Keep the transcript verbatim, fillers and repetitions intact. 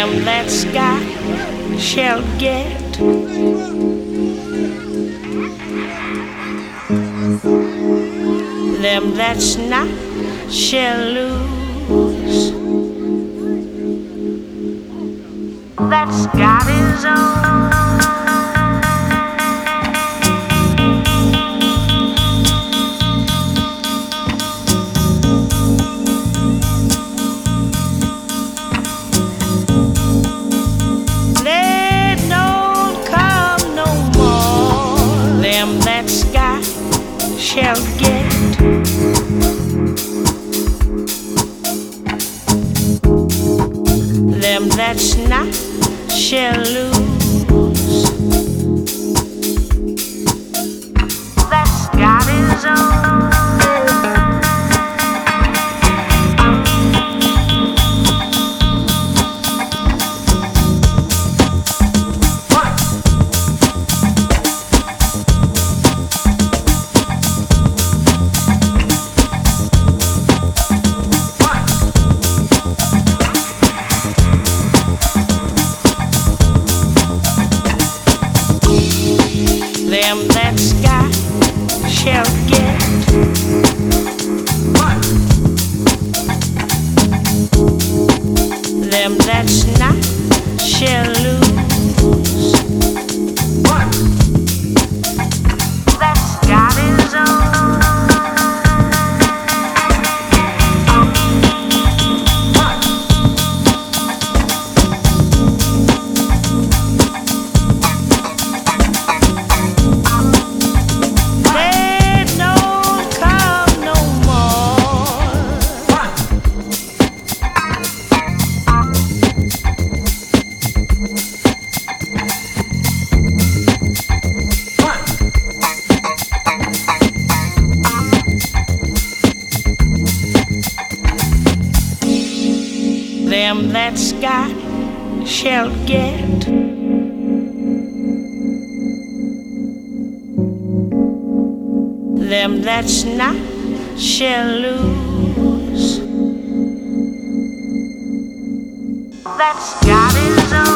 Them that's got shall get. Them that's not shall lose. That's got his own. Shall get. Them that's not shall lose. That's got his own. Them that's got shall get. Them that's not shall lose. That's got his own. Them that's got shall get. Them that's not shall lose. That's got his own.